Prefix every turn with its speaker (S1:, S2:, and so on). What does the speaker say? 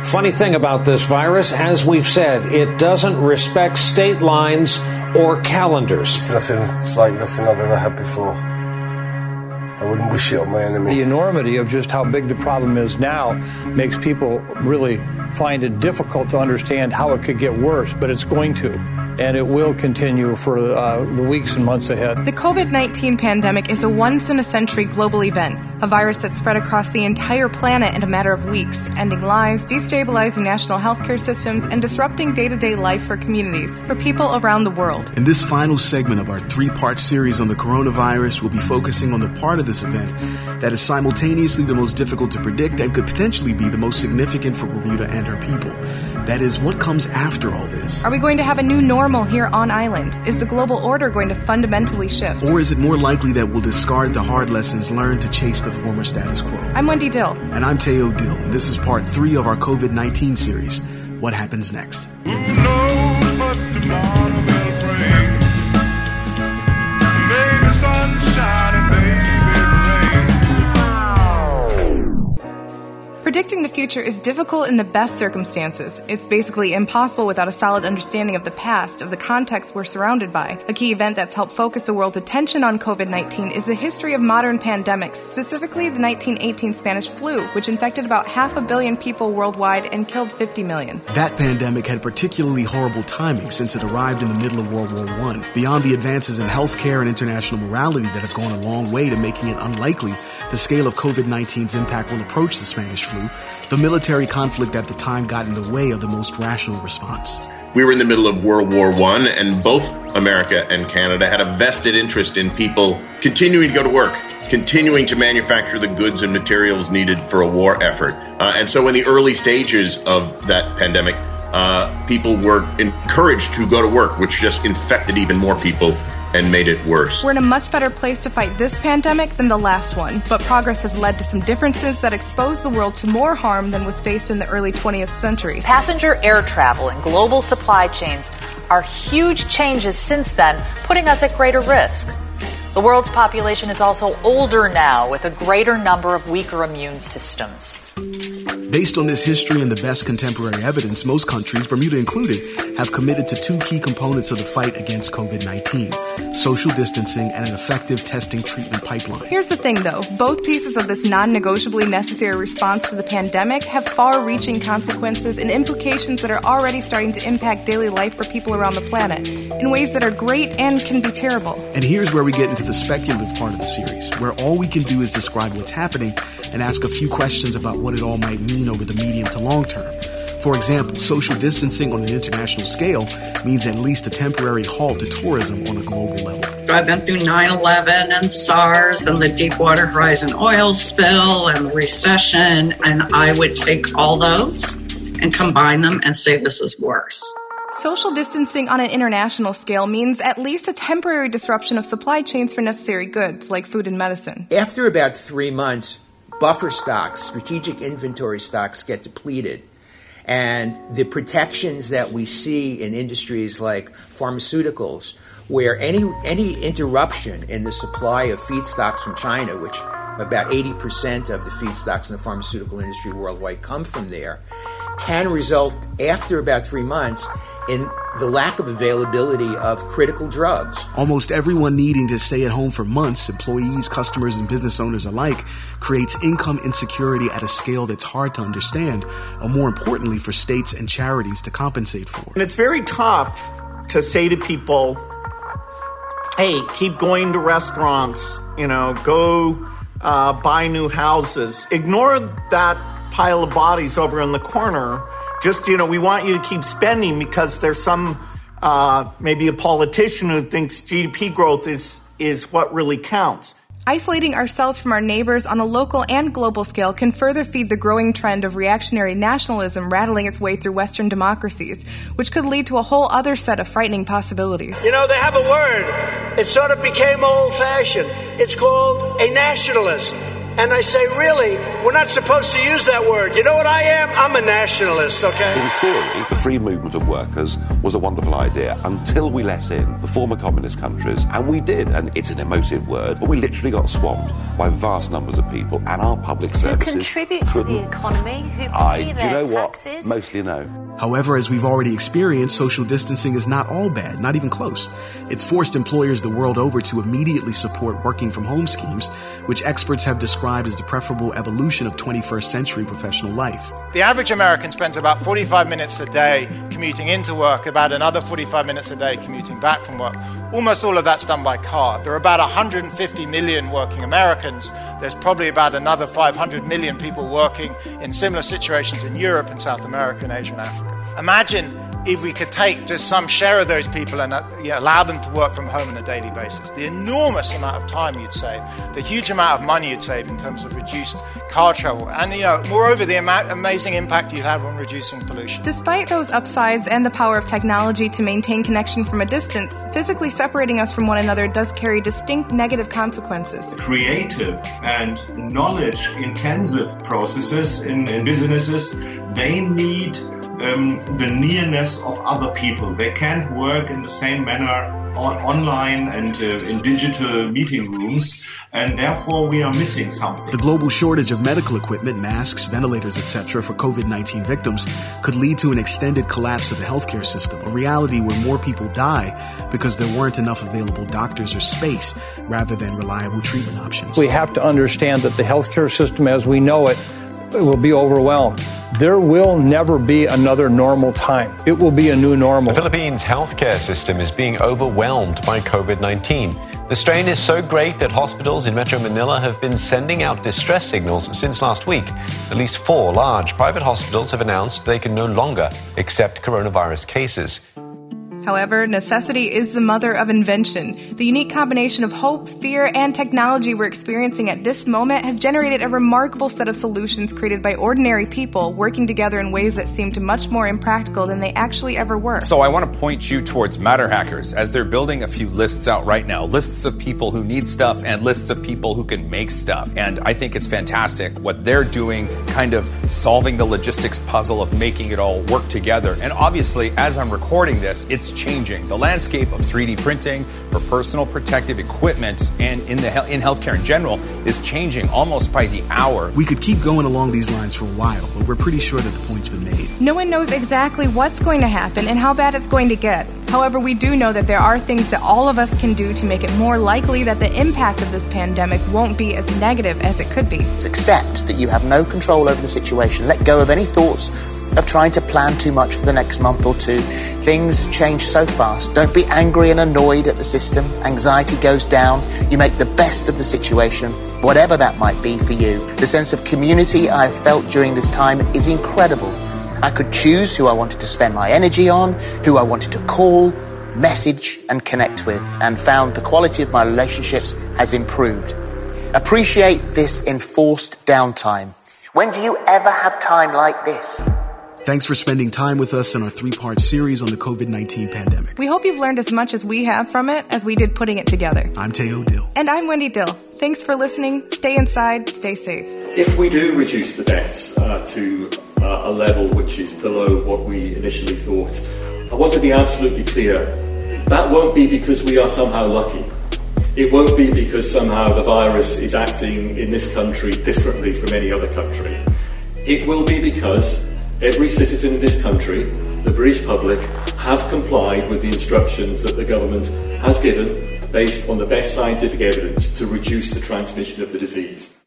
S1: Funny thing about this virus, as we've said, it doesn't respect state lines or calendars.
S2: It's like nothing I've ever had before. I wouldn't wish it on my enemy.
S3: The enormity of just how big the problem is now makes people really find it difficult to understand how it could get worse, but it's going to. And it will continue for the weeks and months ahead.
S4: The COVID-19 pandemic is a once-in-a-century global event, a virus that spread across the entire planet in a matter of weeks, ending lives, destabilizing national healthcare systems, and disrupting day-to-day life for communities, for people around the world.
S5: In this final segment of our three-part series on the coronavirus, we'll be focusing on the part of this event that is simultaneously the most difficult to predict and could potentially be the most significant for Bermuda and her people. That is, what comes after all this?
S4: Are we going to have a new normal here on island? Is the global order going to fundamentally shift?
S5: Or is it more likely that we'll discard the hard lessons learned to chase the former status quo?
S4: I'm Wendy Dill.
S5: And I'm Teo Dill, and this is part 3 of our COVID-19 series, What Happens Next?
S6: Who knows what tomorrow will bring? Maybe sunshine and maybe rain.
S4: Predicting the future is difficult in the best circumstances. It's basically impossible without a solid understanding of the past, of the context we're surrounded by. A key event that's helped focus the world's attention on COVID-19 is the history of modern pandemics, specifically the 1918 Spanish flu, which infected about 500 million people worldwide and killed 50 million.
S5: That pandemic had particularly horrible timing since it arrived in the middle of World War I. Beyond the advances in healthcare and international morality that have gone a long way to making it unlikely the scale of COVID-19's impact will approach the Spanish flu, the military conflict at the time got in the way of the most rational response.
S7: We were in the middle of World War I, and both America and Canada had a vested interest in people continuing to go to work, continuing to manufacture the goods and materials needed for a war effort. And so in the early stages of that pandemic, people were encouraged to go to work, which just infected even more people and made it worse.
S4: We're in a much better place to fight this pandemic than the last one, but progress has led to some differences that expose the world to more harm than was faced in the early 20th century.
S8: Passenger air travel and global supply chains are huge changes since then, putting us at greater risk. The world's population is also older now, with a greater number of weaker immune systems.
S5: Based on this history and the best contemporary evidence, most countries, Bermuda included, have committed to 2 key components of the fight against COVID-19, social distancing and an effective testing treatment pipeline.
S4: Here's the thing, though. Both pieces of this non-negotiably necessary response to the pandemic have far-reaching consequences and implications that are already starting to impact daily life for people around the planet in ways that are great and can be terrible.
S5: And here's where we get into the speculative part of the series, where all we can do is describe what's happening and ask a few questions about what it all might mean over the medium to long term. For example, social distancing on an international scale means at least a temporary halt to tourism on a global level.
S9: I've been through 9/11 and SARS and the Deepwater Horizon oil spill and the recession, and I would take all those and combine them and say this is worse.
S4: Social distancing on an international scale means at least a temporary disruption of supply chains for necessary goods like food and medicine.
S10: After about 3 months, buffer stocks, strategic inventory stocks get depleted. And the protections that we see in industries like pharmaceuticals, where any interruption in the supply of feedstocks from China, which about 80% of the feedstocks in the pharmaceutical industry worldwide come from there, can result after about 3 months in the lack of availability of critical drugs.
S5: Almost everyone needing to stay at home for months, employees, customers, and business owners alike, creates income insecurity at a scale that's hard to understand, or more importantly, for states and charities to compensate for.
S11: And it's very tough to say to people, hey, keep going to restaurants, go buy new houses. Ignore that pile of bodies over in the corner. Just, we want you to keep spending because there's some, maybe a politician who thinks GDP growth is what really counts.
S4: Isolating ourselves from our neighbors on a local and global scale can further feed the growing trend of reactionary nationalism rattling its way through Western democracies, which could lead to a whole other set of frightening possibilities.
S12: They have a word. It sort of became old-fashioned. It's called a nationalist. And I say, really, We're not supposed to use that word. You know what I am? I'm a nationalist, okay?
S13: In theory, the free movement of workers was a wonderful idea until we let in the former communist countries, and we did, and it's an emotive word, but we literally got swamped by vast numbers of people, and our public services
S14: who contribute to the economy, who pay their taxes.
S13: Mostly no.
S5: However, as we've already experienced, social distancing is not all bad, not even close. It's forced employers the world over to immediately support working from home schemes, which experts have described as the preferable evolution of 21st century professional life.
S15: The average American spends about 45 minutes a day commuting into work, about another 45 minutes a day commuting back from work. Almost all of that's done by car. There are about 150 million working Americans. There's probably about another 500 million people working in similar situations in Europe and South America and Asia and Africa. Imagine if we could take just some share of those people and allow them to work from home on a daily basis. The enormous amount of time you'd save, the huge amount of money you'd save in terms of reduced car travel, and moreover, the amazing impact you'd have on reducing pollution.
S4: Despite those upsides and the power of technology to maintain connection from a distance, physically separating us from one another does carry distinct negative consequences.
S16: Creative and knowledge-intensive processes in businesses, they need the nearness of other people. They can't work in the same manner online and in digital meeting rooms, and therefore we are missing something.
S5: The global shortage of medical equipment, masks, ventilators, etc. for COVID-19 victims could lead to an extended collapse of the healthcare system, a reality where more people die because there weren't enough available doctors or space rather than reliable treatment options.
S3: We have to understand that the healthcare system as we know it will be overwhelmed. There will never be another normal time. It will be a new normal.
S17: The Philippines' healthcare system is being overwhelmed by COVID-19. The strain is so great that hospitals in Metro Manila have been sending out distress signals since last week. At least 4 large private hospitals have announced they can no longer accept coronavirus cases.
S4: However, necessity is the mother of invention. The unique combination of hope, fear, and technology we're experiencing at this moment has generated a remarkable set of solutions created by ordinary people working together in ways that seemed much more impractical than they actually ever were.
S18: So I want to point you towards Matter Hackers, as they're building a few lists out right now. Lists of people who need stuff and lists of people who can make stuff. And I think it's fantastic what they're doing, kind of solving the logistics puzzle of making it all work together. And obviously, as I'm recording this, it's changing. The landscape of 3D printing for personal protective equipment and in healthcare in general is changing almost by the hour.
S5: We could keep going along these lines for a while, but we're pretty sure that the point's been made.
S4: No one knows exactly what's going to happen and how bad it's going to get. However, we do know that there are things that all of us can do to make it more likely that the impact of this pandemic won't be as negative as it could be.
S19: Accept that you have no control over the situation. Let go of any thoughts of trying to plan too much for the next month or two. Things change so fast. Don't be angry and annoyed at the system. Anxiety goes down. You make the best of the situation, whatever that might be for you. The sense of community I have felt during this time is incredible. I could choose who I wanted to spend my energy on, who I wanted to call, message, and connect with, and found the quality of my relationships has improved. Appreciate this enforced downtime. When do you ever have time like this?
S5: Thanks for spending time with us in our 3-part series on the COVID-19 pandemic.
S4: We hope you've learned as much as we have from it as we did putting it together.
S5: I'm Teo Dill.
S4: And I'm Wendy Dill. Thanks for listening. Stay inside. Stay safe.
S20: If we do reduce the deaths to a level which is below what we initially thought, I want to be absolutely clear. That won't be because we are somehow lucky. It won't be because somehow the virus is acting in this country differently from any other country. It will be because every citizen in this country, the British public, have complied with the instructions that the government has given based on the best scientific evidence to reduce the transmission of the disease.